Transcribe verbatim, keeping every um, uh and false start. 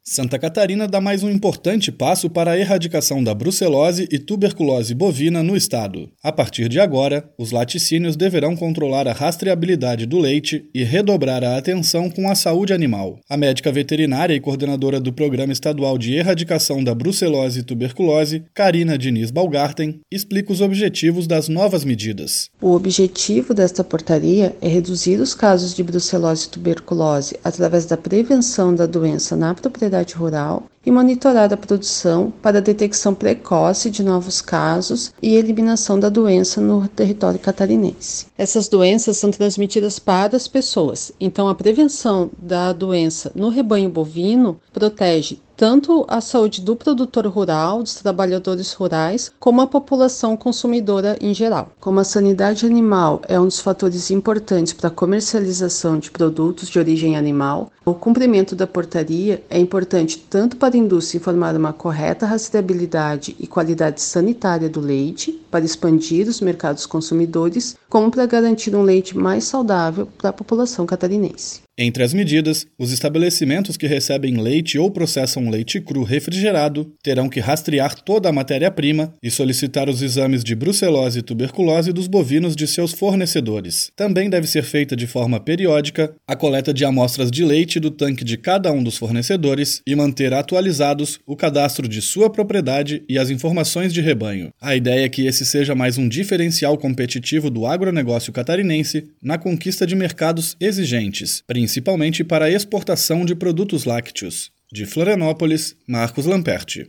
Santa Catarina dá mais um importante passo para a erradicação da brucelose e tuberculose bovina no estado. A partir de agora, os laticínios deverão controlar a rastreabilidade do leite e redobrar a atenção com a saúde animal. A médica veterinária e coordenadora do Programa Estadual de Erradicação da Brucelose e Tuberculose, Karina Diniz Balgarten, explica os objetivos das novas medidas. O objetivo desta portaria é reduzir os casos de brucelose e tuberculose através da prevenção da doença na propriedade rural e monitorar a produção para a detecção precoce de novos casos e eliminação da doença no território catarinense. Essas doenças são transmitidas para as pessoas, então a prevenção da doença no rebanho bovino protege tanto a saúde do produtor rural, dos trabalhadores rurais, como a população consumidora em geral. Como a sanidade animal é um dos fatores importantes para a comercialização de produtos de origem animal, o cumprimento da portaria é importante tanto para a indústria informar uma correta rastreabilidade e qualidade sanitária do leite, para expandir os mercados consumidores, como para garantir um leite mais saudável para a população catarinense. Entre as medidas, os estabelecimentos que recebem leite ou processam leite cru refrigerado terão que rastrear toda a matéria-prima e solicitar os exames de brucelose e tuberculose dos bovinos de seus fornecedores. Também deve ser feita de forma periódica a coleta de amostras de leite do tanque de cada um dos fornecedores e manter atualizados o cadastro de sua propriedade e as informações de rebanho. A ideia é que esse seja mais um diferencial competitivo do agronegócio catarinense na conquista de mercados exigentes, principalmente para a exportação de produtos lácteos. De Florianópolis, Marcos Lamperti.